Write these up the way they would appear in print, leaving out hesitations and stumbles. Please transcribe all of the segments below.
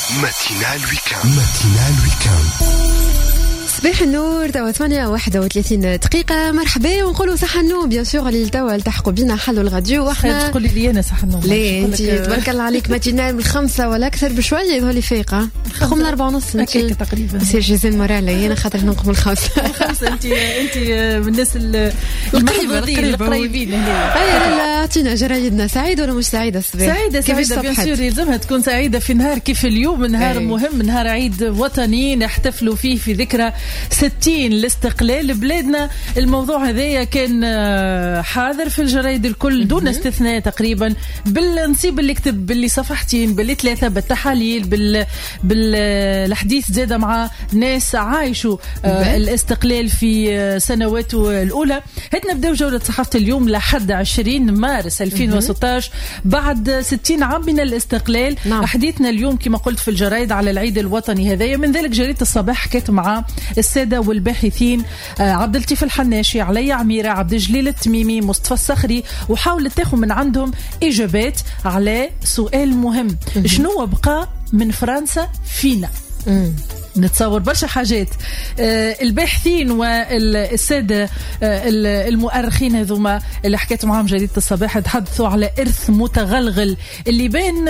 ماتينال ويكاند. صباح النور. توا 8:31 دقيقة. مرحبا ونقولوا صح النوم بيان سور اللي توا التحقوا بينا حلوا الراديو واحنا تقولي لي انا صح النوم. لا انت تبارك الله عليك ماتينال من 5 ولا اكثر بشوية يظهر لي فايقة. قمنا 4:30 انت تقريبا. سير جيزان مورالي انا خاطر نقوم 5. انت من الناس القريبين هنا. اي اعطينا جرايدنا. سعيدة ولا مش سعيدة الصباح؟ سعيدة بيان سور يلزمها تكون سعيدة في نهار كيف اليوم، نهار مهم، نهار عيد وطني نحتفلوا فيه في ذكرى 60 لاستقلال بلادنا. الموضوع هذايا كان حاضر في الجرايد الكل دون استثناء تقريبا، بالنصيب اللي كتب، باللي صفحتين، باللي 3، بالتحاليل، بالحديث زاد مع ناس عايشوا الاستقلال في سنواته الأولى. هات نبدأ جولة صحافة اليوم لحد 20 مارس 2016 بعد 60 عام من الاستقلال. حديثنا اليوم كما قلت في الجرايد على العيد الوطني هذايا. من ذلك جريدة الصباح حكيت مع السادة والباحثين عبد اللطيف الحناشي، علي عميرة، عبد الجليل التميمي، مصطفى الصخري، وحاولت تاخذ من عندهم إجابات على سؤال مهم: شنو بقى من فرنسا فينا؟ نتصور برشا حاجات. الباحثين والسادة المؤرخين هذوما اللي حكيت معهم جريدة الصباح تحدثوا على إرث متغلغل اللي بين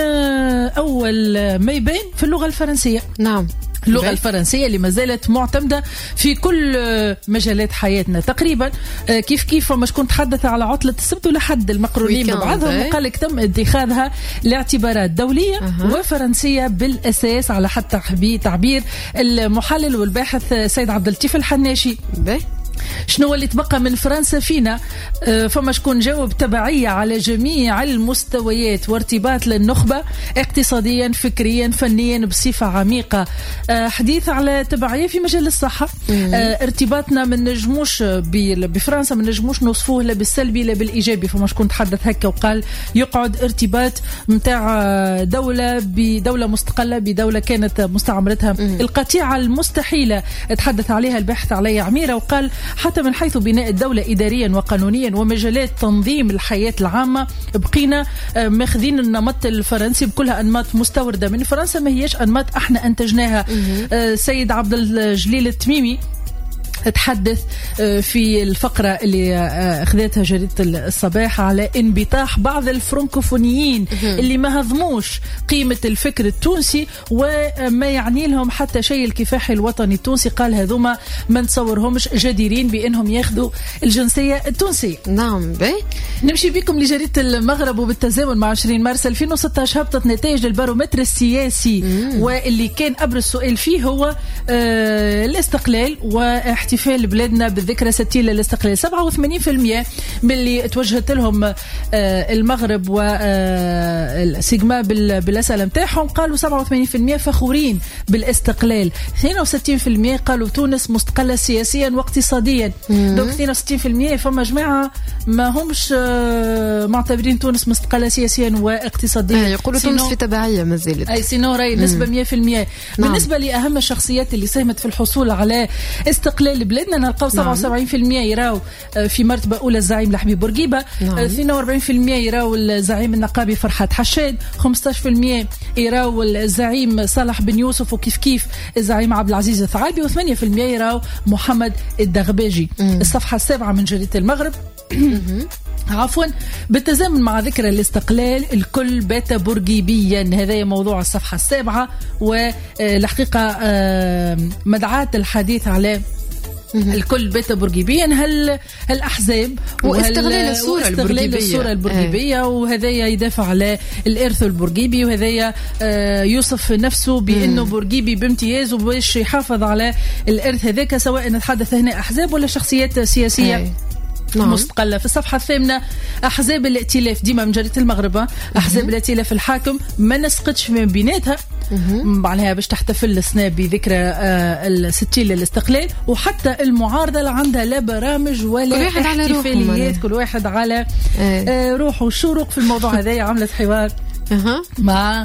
أول ما يبين في اللغة الفرنسية. نعم، اللغة الفرنسية اللي ما زالت معتمدة في كل مجالات حياتنا تقريبا. كيف ما شكون تحدث على عطلة السبت ولحد المقرونين ببعضهم، وقال لك تم اتخاذها لاعتبارات دولية وفرنسية بالأساس على حد تعبير المحلل والباحث سيد عبد اللطيف الحناشي. شنو اللي تبقى من فرنسا فينا؟ فما شكون جاوب: تبعية على جميع المستويات وارتباط للنخبة اقتصاديا، فكريا، فنيا، بصفة عميقة. حديث على تبعية في مجال الصحة. ارتباطنا من نجموش بفرنسا من نجموش نوصفوه لا بالسلبي لا بالإيجابي. فما شكون تحدث هكا وقال يقعد ارتباط متاع دولة بدولة مستقلة بدولة كانت مستعمرتها. القطيعة المستحيلة تحدث عليها الباحث علي عميرة وقال حتى من حيث بناء الدولة إداريا وقانونيا ومجالات تنظيم الحياة العامة بقينا ماخذين النمط الفرنسي بكلها أنماط مستوردة من فرنسا، ما هيش أنماط احنا أنتجناها. سيد عبد الجليل التميمي تحدث في الفقرة اللي أخذتها جريدة الصباح على انبطاح بعض الفرنكوفونيين اللي ما هضموش قيمة الفكر التونسي وما يعني لهم حتى شيء الكفاح الوطني التونسي. قال هذوما ما نتصورهمش جديرين بأنهم ياخذوا الجنسية التونسية. نعم. نمشي بكم لجريدة المغرب. وبالتزامن مع 20 مارس 2016 هبطت نتائج البارومتر السياسي، واللي كان أبرز سؤال فيه هو الاستقلال واحتفال بلادنا بالذكرى 60 للاستقلال. 87% من اللي توجهت لهم المغرب والسيجما بالأسئلة متاعهم قالوا 87% فخورين بالاستقلال. 62% قالوا تونس مستقلة سياسيا واقتصاديا. دوك 62% فما جماعة ما همش معتبرين تونس مستقلة سياسيا واقتصاديا. يقولوا تونس في تبعية ما زالت. أي سينو راي نسبة 100%. بالنسبة لأهم الشخصيات اللي ساهمت في الحصول على استقلال بلادنا نلقاو 77% يراو في مرتبة أولى الزعيم لحبيب بورقيبة. 42% يراو الزعيم النقابي فرحات حشاد. 15% يراو الزعيم صالح بن يوسف، وكيف الزعيم عبد العزيز الثعالبي. و8% يراو محمد الدغباجي. الصفحة 7 من جريدة المغرب. عفوا. بالتزامن مع ذكرى الاستقلال الكل بات بورقيبيا، هذا موضوع الصفحة 7. والحقيقة مدعاة الحديث على الكل بات بورقيبيا هل الأحزاب واستغلال الصورة البورقيبية، وهذايا يدافع على الإرث البورقيبي، وهذايا يوصف نفسه بأنه بورقيبي بامتياز وباش يحافظ على الإرث هذاك، سواء نتحدث هنا أحزاب ولا شخصيات سياسية مستقلة. في الصفحة 8 أحزاب الائتلاف، ديما من جريدة المغرب، أحزاب الائتلاف الحاكم ما نسقطش من بيناتها معناها باش تحتفل السنة بذكرى 60 للاستقلال. وحتى المعارضة لا عندها لا برامج ولا احتفاليات، كل واحد على روحه. الشروق في الموضوع هذا عملت حوار مع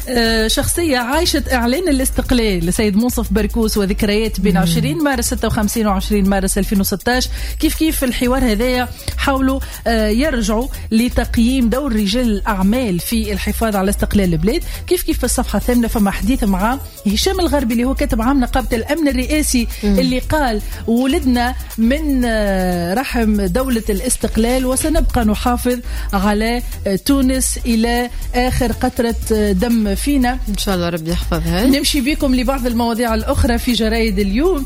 شخصية عايشة إعلان الاستقلال لسيد منصف بركوس وذكريات بين 20 مارس 56 و20 مارس 2016. كيف الحوار هذايا حاولوا يرجعوا لتقييم دور رجال الأعمال في الحفاظ على استقلال البلاد. كيف في الصفحة الثامنة فما حديث مع هشام الغربي اللي هو كاتب عام نقابة الأمن الرئاسي اللي قال ولدنا من رحم دولة الاستقلال وسنبقى نحافظ على تونس إلى آخر قطرة دم فينا إن شاء الله ربي يحفظها. نمشي بكم لبعض المواضيع الأخرى في جرائد اليوم.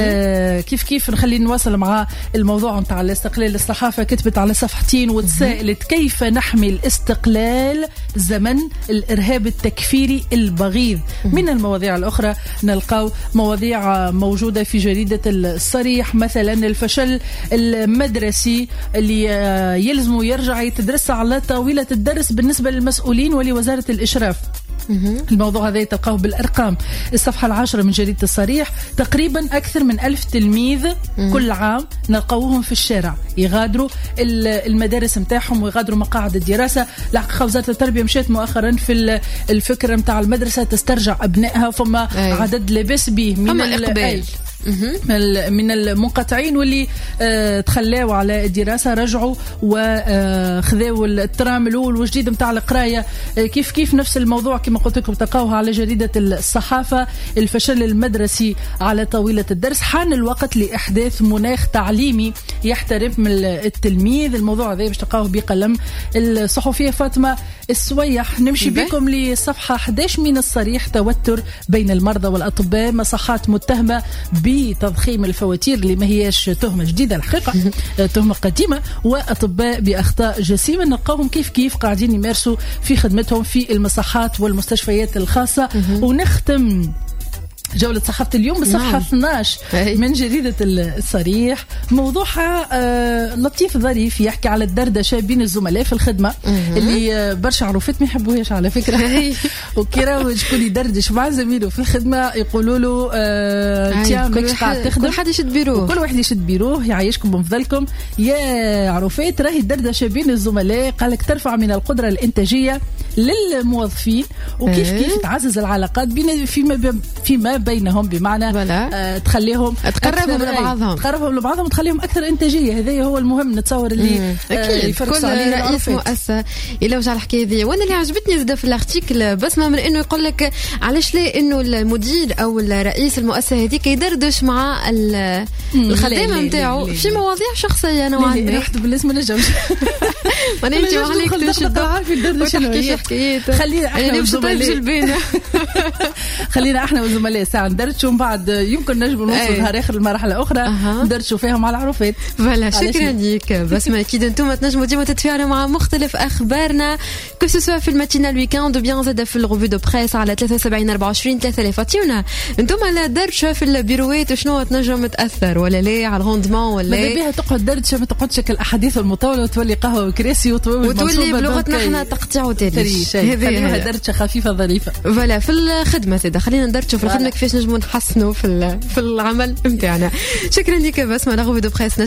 كيف نخلي نواصل مع الموضوع متاع الاستقلال. الصحافة كتبت على صفحتين وتسائلت كيف نحمي الاستقلال زمن الإرهاب التكفيري البغيض. من المواضيع الأخرى نلقاو مواضيع موجودة في جريدة الصريح، مثلا الفشل المدرسي اللي يلزم يرجع يتدرس على طاولة الدرس بالنسبة للمسؤولين ولوزارة الإشراف. الموضوع هذا تلقاه بالأرقام. الصفحة 10 من جريدة الصريح تقريبا أكثر من 1000 تلميذ كل عام نلقاوهم في الشارع يغادروا المدارس متاعهم ويغادروا مقاعد الدراسة. لحقيقة وزارة التربية مشيت مؤخرا في الفكرة متاع المدرسة تسترجع أبنائها، فما عدد لبس به من الإقبال من المنقطعين واللي تخلاوا على الدراسة رجعوا وخذوا الترام الأول والجديد متاع القراية. كيف نفس الموضوع كما قلت لكم تلقاوها على جريدة الصحافة. الفشل المدرسي على طاولة الدرس، حان الوقت لإحداث مناخ تعليمي يحترم التلميذ. الموضوع هذا باش تلقاوه بقلم الصحفية فاطمة السويح. نمشي بكم لصفحة 11 من الصريح. توتر بين المرضى والأطباء، مصحات متهمة بتضخيم الفواتير اللي ما هياش تهمة جديدة الحقيقة، تهمة قديمة، وأطباء بأخطاء جسيمة نلقاهم كيف قاعدين يمارسوا في خدمتهم في المصحات والمستشفيات الخاصة. ونختم جولة صحافة اليوم بالصفحة 12 من جريدة الصريح. موضوعها لطيف ظريف، يحكي على الدردشة بين الزملاء في الخدمة اللي برشا عروفات ما يحبوهاش على فكرة. وكراو شكون يدردش مع زميله في الخدمة يقولوا له تيا ماكش قاعد تخدم، كل حد يشد بيروه، كل واحد يشد بيروه. يعيشكم بمفضلكم يا عروفات. راهي الدردشة بين الزملاء قالك ترفع من القدرة الإنتاجية للموظفين، وكيف تعزز العلاقات فيما بينهم، بمعنى تخليهم تقربهم لبعضهم وتخليهم أكثر إنتاجية. هذا هو المهم نتصور اللي يفرق عليه رئيس مؤسسة يلوج على الحكاية ذي. وانا اللي عجبتني زاد في الارتيكل بسمة من انه يقول لك علاش ليه انه المدير او الرئيس المؤسسة هذيك يدردش مع الخدامة نتاعو في مواضيع شخصية نوعا ما. رحت بالاسم نجمش وانا نجي عليك تشدها في الدردش. خلينا احنا والزملاء ساعة ندردشوا، ومن بعد يمكن نجم نوصل نهار اخر المرحلة أخرى ندردشوا فيها مع العروفات. فوالا شكرا ليك بسمة. أكيد انتم تنجموا ديما تتفاعلوا مع مختلف أخبارنا كسوسوا في الماتينال ويكاند وبيان زاد في الغوفي دو بريس على 73 24 3000. عطيونا انتم على دردشة في البيروات وشنو تنجم تأثر ولا لا على الغوندمون ولا ماذا بها تقعد دردشة ما تقعدش كالأحاديث المطولة وتولي قهوة وكراسي وتولي بلغتنا احنا تقطيع وتالي. هذه دردشة خفيفة ظريفة. فوالا في الخدمة سيدا خلينا ندردشوا في الخدمة كيفاش نجموا نحسنوا في العمل نتاعنا. شكرا لك بسمة. لا غوفي دو بريس